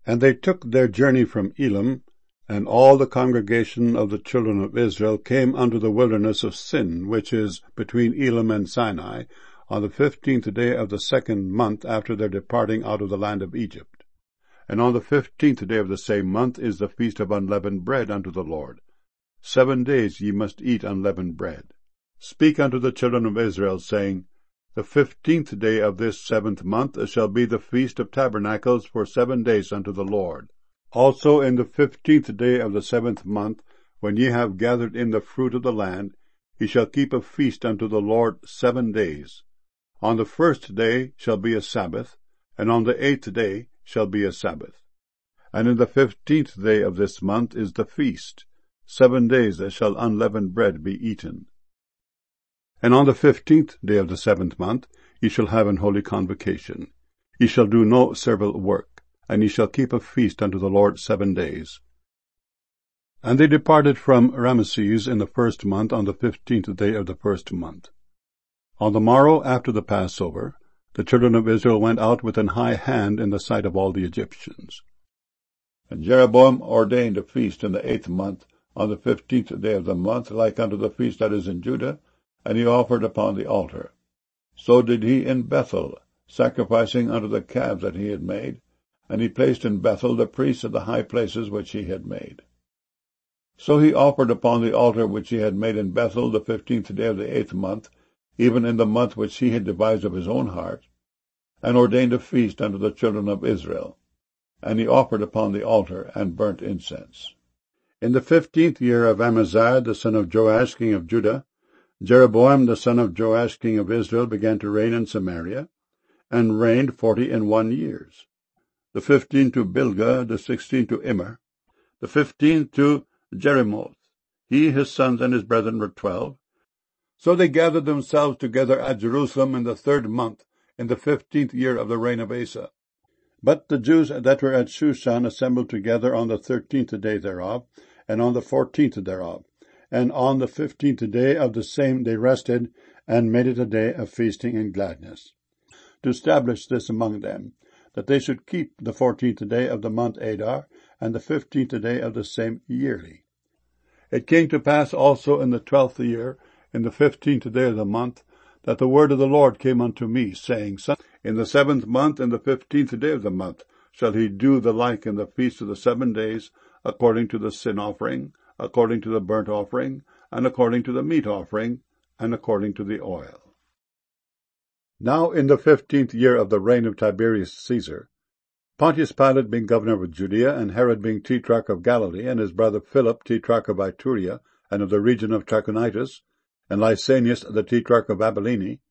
And they took their journey from Elim, and all the congregation of the children of Israel came unto the wilderness of Sin, which is between Elim and Sinai, on the 15th day of the second month after their departing out of the land of Egypt. And on the 15th day of the same month is the feast of unleavened bread unto the Lord. 7 days ye must eat unleavened bread. Speak unto the children of Israel, saying, The 15th day of this 7th month shall be the feast of tabernacles for 7 days unto the Lord. Also in the 15th day of the 7th month, when ye have gathered in the fruit of the land, ye shall keep a feast unto the Lord 7 days. On the 1st day shall be a Sabbath, and on the 8th day shall be a Sabbath. And in the 15th day of this month is the feast. 7 days shall unleavened bread be eaten. And on the 15th day of the 7th month ye shall have an holy convocation. Ye shall do no servile work, and ye shall keep a feast unto the Lord 7 days. And they departed from Ramesses in the 1st month on the 15th day of the 1st month. On the morrow after the Passover, the children of Israel went out with an high hand in the sight of all the Egyptians. And Jeroboam ordained a feast in the 8th month, on the 15th day of the month, like unto the feast that is in Judah, and he offered upon the altar. So did he in Bethel, sacrificing unto the calves that he had made, and he placed in Bethel the priests of the high places which he had made. So he offered upon the altar which he had made in Bethel the 15th day of the 8th month, even in the month which he had devised of his own heart, and ordained a feast unto the children of Israel. And he offered upon the altar, and burnt incense. In the 15th year of Amaziah the son of Joash king of Judah, Jeroboam the son of Joash king of Israel began to reign in Samaria, and reigned 41 years. The 15th to Bilgah, the 16th to Immer, the 15th to Jerimoth. He, his sons, and his brethren were 12. So they gathered themselves together at Jerusalem in the 3rd month, in the 15th year of the reign of Asa. But the Jews that were at Shushan assembled together on the 13th day thereof, and on the 14th thereof. And on the 15th day of the same they rested, and made it a day of feasting and gladness, to establish this among them, that they should keep the 14th day of the month Adar, and the 15th day of the same yearly. It came to pass also in the 12th year, in the 15th day of the month, that the word of the Lord came unto me, saying, In the 7th month, in the 15th day of the month, shall he do the like in the feast of the 7 days, according to the sin offering, according to the burnt offering, and according to the meat offering, and according to the oil. Now in the 15th year of the reign of Tiberius Caesar, Pontius Pilate being governor of Judea, and Herod being tetrarch of Galilee, and his brother Philip tetrarch of Iturea, and of the region of Trachonitis, and Lysanias the tetrarch of Abilene,